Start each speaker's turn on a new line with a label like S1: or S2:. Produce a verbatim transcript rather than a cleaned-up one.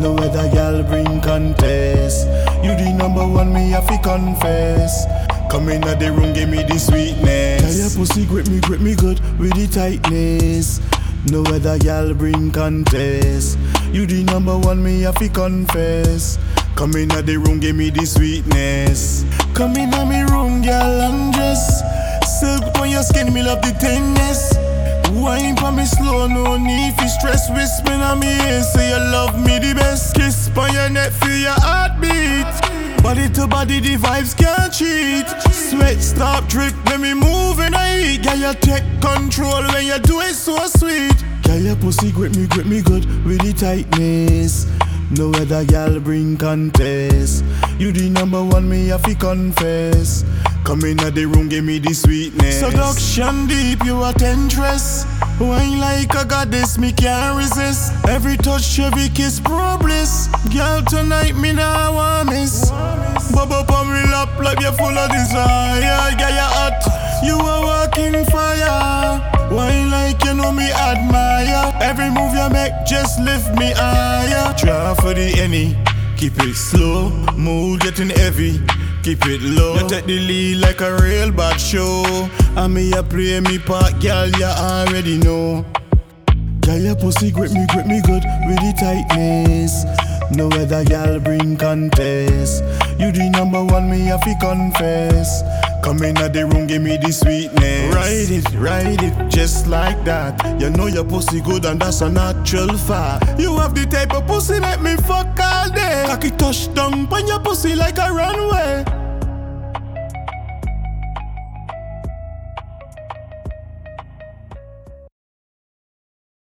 S1: No other girl bring contest. You the number one, me have to confess. Come in the room, give me the sweetness. Tell your pussy grip me, grip me good with the tightness. No other girl bring contest. You the number one, me have to confess. Come in the room, give me the sweetness. Come in me room, girl, undress. Silk on your skin, me love the tenderness. Wine for me slow, no need for stress. Whisper on me ear, say you love me the best. Kiss on your neck, feel your heartbeat. Body to body, the vibes can't cheat. Sweat stop drip, let me move and I eat. Girl, you take control when you do it so sweet. Girl, your pussy grip me, grip me good with the tightness. No other girl bring contest. You the number one, me have to confess. Come in the room, give me the sweetness. Seduction deep, you a temptress. Wine like a goddess, me can't resist. Every touch, every kiss, pro bliss. Girl, tonight me nah want miss. Bubble up me lap like you're full of desire. Girl, you hot, you a walking fire. Wine like you know me admire. Every move you make just lift me higher. Try for the any, keep it slow. Mood getting heavy, keep it low. You take the lead like a real bad show. And me a play me part, girl, you already know. Girl, your pussy grip me, grip me good with the tightness. No other girl bring contest. You the number one, me have to confess. Come in the room, give me the sweetness. Ride it, ride it, just like that. You know your pussy good and that's a natural fact. You have the type of pussy that me fuck all day. Cocky touch down on your pussy like a runway.